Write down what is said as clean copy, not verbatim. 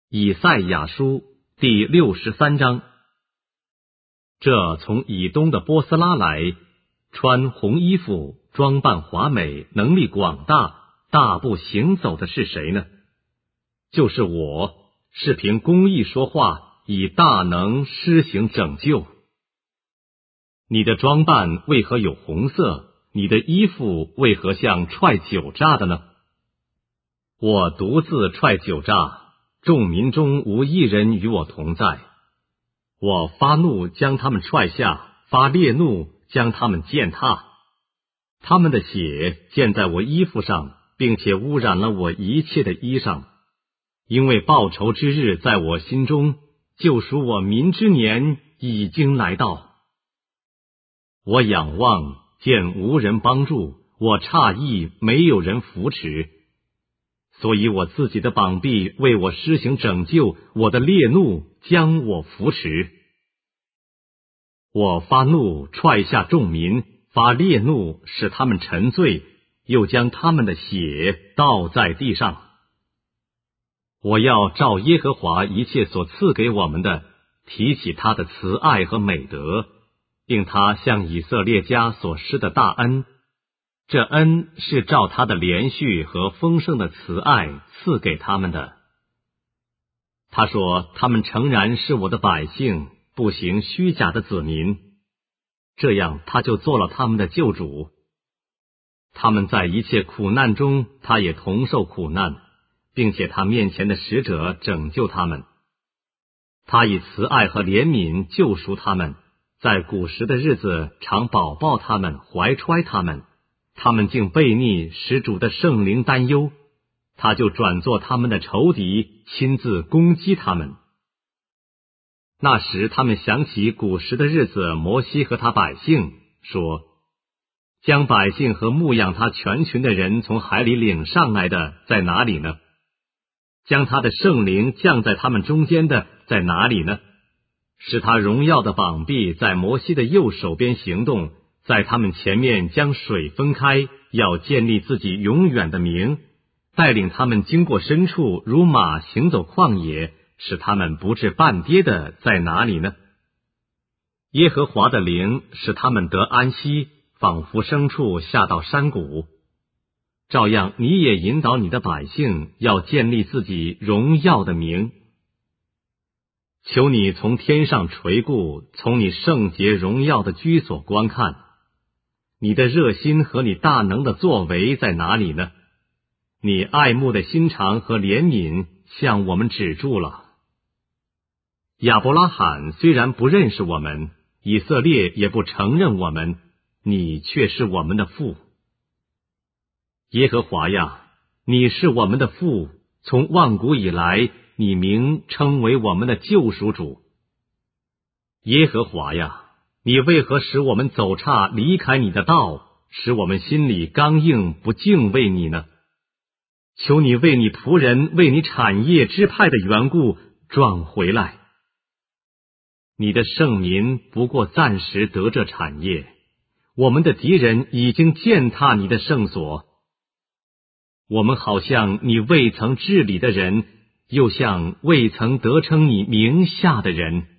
以赛亚书第63章。这从以东的波斯拉来，穿红衣服，装扮华美，能力广大，大步行走的是谁呢？就是我，是凭公义说话，以大能施行拯救。你的装扮为何有红色？你的衣服为何像踹酒榨的呢？我独自踹酒榨，众民中无一人与我同在。我发怒将他们踹下，发烈怒将他们践踏。他们的血溅在我衣服上，并且污染了我一切的衣裳。因为报仇之日在我心中，救赎我民之年已经来到。我仰望，见无人帮助，我诧异，没有人扶持。所以我自己的膀臂为我施行拯救，我的烈怒将我扶持。我发怒踹下众民，发烈怒使他们沉醉，又将他们的血倒在地上。我要照耶和华一切所赐给我们的，提起他的慈爱和美德，并他向以色列家所施的大恩。这恩是照他的连续和丰盛的慈爱赐给他们的。他说，他们诚然是我的百姓，不行虚假的子民，这样他就做了他们的救主。他们在一切苦难中，他也同受苦难，并且他面前的使者拯救他们。他以慈爱和怜悯救赎他们，在古时的日子常保抱他们，怀揣他们。他们竟悖逆，使主的圣灵担忧，他就转作他们的仇敌，亲自攻击他们。那时他们想起古时的日子，摩西和他百姓说，将百姓和牧养他全群的人从海里领上来的在哪里呢？将他的圣灵降在他们中间的在哪里呢？使他荣耀的膀臂在摩西的右手边行动，在他们前面将水分开，要建立自己永远的名，带领他们经过深处，如马行走旷野，使他们不致半跌的在哪里呢？耶和华的灵使他们得安息，仿佛牲畜下到山谷。照样你也引导你的百姓，要建立自己荣耀的名。求你从天上垂顾，从你圣洁荣耀的居所观看。你的热心和你大能的作为在哪里呢？你爱慕的心肠和怜悯向我们止住了。亚伯拉罕虽然不认识我们，以色列也不承认我们，你却是我们的父。耶和华呀，你是我们的父，从万古以来，你名称为我们的救赎主。耶和华呀，你为何使我们走岔离开你的道，使我们心里刚硬不敬畏你呢？求你为你仆人，为你产业支派的缘故转回来。你的圣民不过暂时得这产业，我们的敌人已经践踏你的圣所。我们好像你未曾治理的人，又像未曾得称你名下的人。